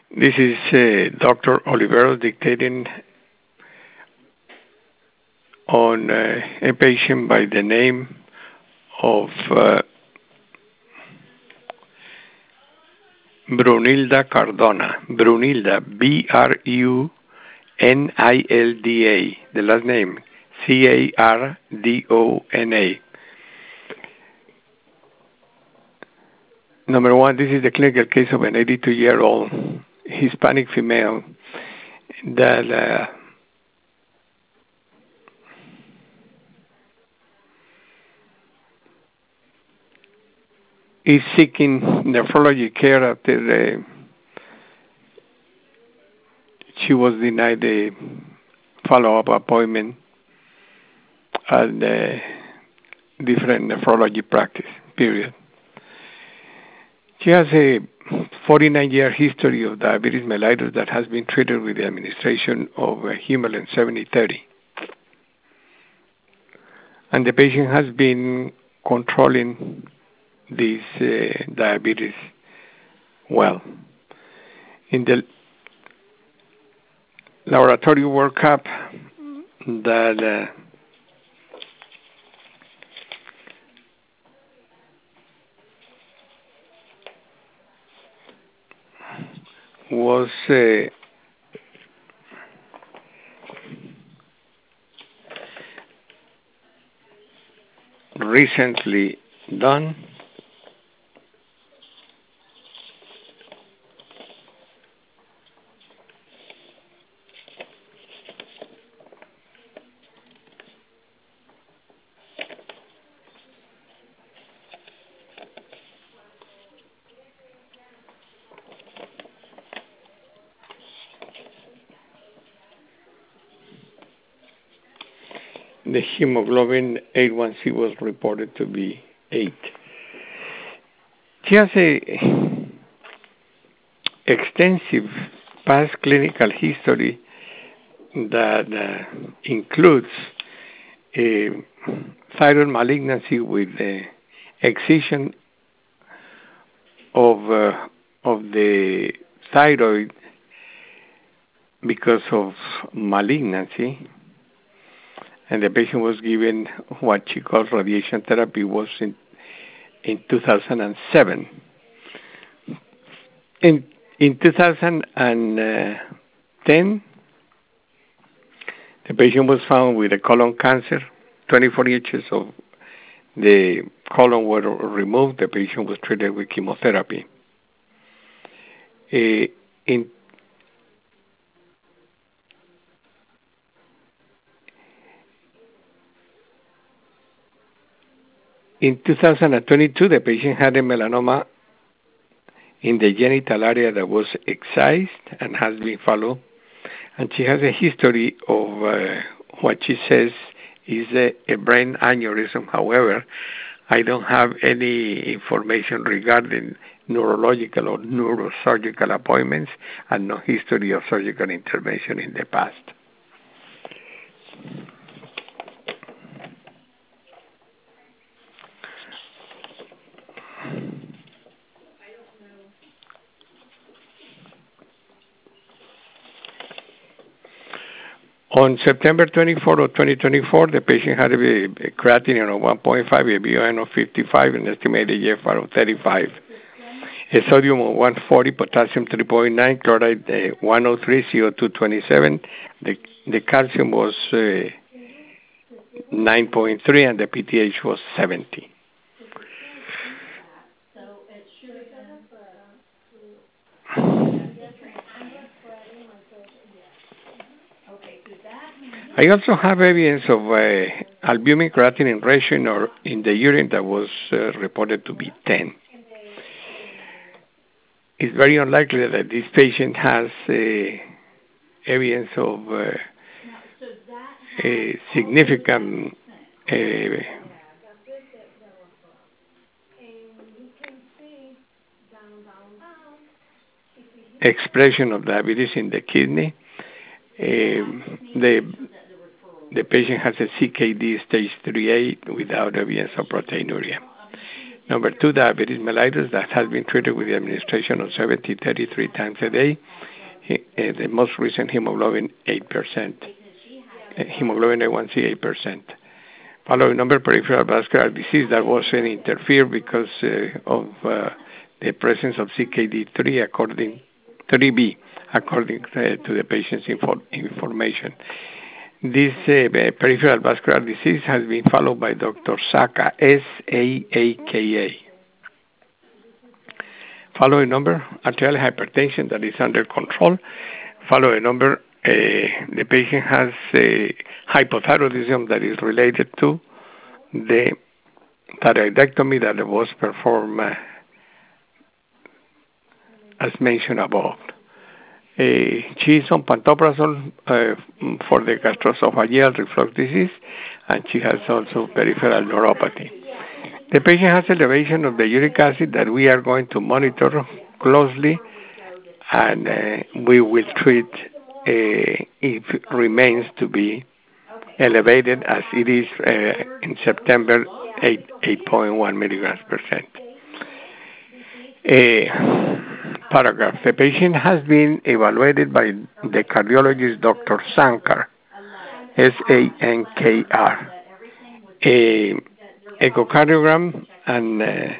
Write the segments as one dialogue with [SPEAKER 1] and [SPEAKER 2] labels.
[SPEAKER 1] This is Dr. Oliveros dictating on a patient by the name of Brunilda Cardona. Brunilda, Brunilda. The last name, Cardona. Number one, this is the clinical case of an 82-year-old Hispanic female that is seeking nephrology care after she was denied a follow-up appointment at the different nephrology practice, period. She has a 49-year history of diabetes mellitus that has been treated with the administration of Humulin 70/30. And the patient has been controlling this diabetes well. In the laboratory workup that was recently done, the hemoglobin A1C was reported to be 8. She has a extensive past clinical history that includes a thyroid malignancy with excision of the thyroid because of malignancy, and the patient was given what she calls radiation therapy. Was in 2007. In 2010, the patient was found with a colon cancer. 24 inches of the colon were removed. The patient was treated with chemotherapy. In 2022, the patient had a melanoma in the genital area that was excised and has been followed. And she has a history of what she says is a brain aneurysm. However, I don't have any information regarding neurological or neurosurgical appointments and no history of surgical intervention in the past. On September 24 of 2024, the patient had a creatinine of 1.5, a BUN of 55, an estimated GFR of 35, a sodium of 140, potassium 3.9, chloride 103, CO2 27. The calcium was 9.3, and the PTH was 70. I also have evidence of albumin creatinine ratio in the urine that was reported to be 10. It's very unlikely that this patient has evidence of a significant expression of diabetes in the kidney. The patient has a CKD stage 3A without evidence of proteinuria. Number 2, diabetes mellitus that has been treated with the administration of 70-33 times a day. The most recent hemoglobin 8%. Hemoglobin A1C 8%. Following number, peripheral vascular disease that wasn't interfered because of the presence of CKD3 according 3B, according to the patient's information. This peripheral vascular disease has been followed by Dr. Saaka, S-A-A-K-A. Following number, arterial hypertension that is under control. Following number, the patient has hypothyroidism that is related to the thyroidectomy that was performed as mentioned above. She is on pantoprazole for the gastroesophageal reflux disease, and she has also peripheral neuropathy. The patient has elevation of the uric acid that we are going to monitor closely, and we will treat if it remains to be elevated as it is in September 8.1 milligrams per cent. Paragraph. The patient has been evaluated by the cardiologist Dr. Sankar, S-A-N-K-R. Echocardiogram and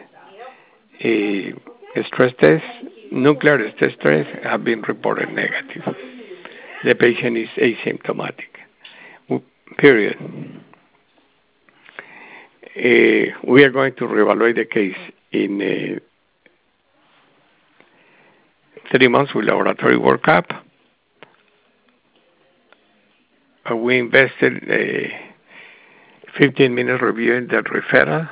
[SPEAKER 1] stress test, nuclear stress test have been reported negative. The patient is asymptomatic. Period. We are going to reevaluate the case in 3 months with laboratory workup. We invested 15 minutes reviewing the referral.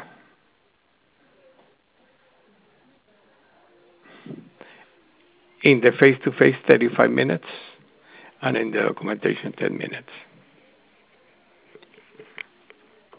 [SPEAKER 1] In the face-to-face, 35 minutes, and in the documentation, 10 minutes.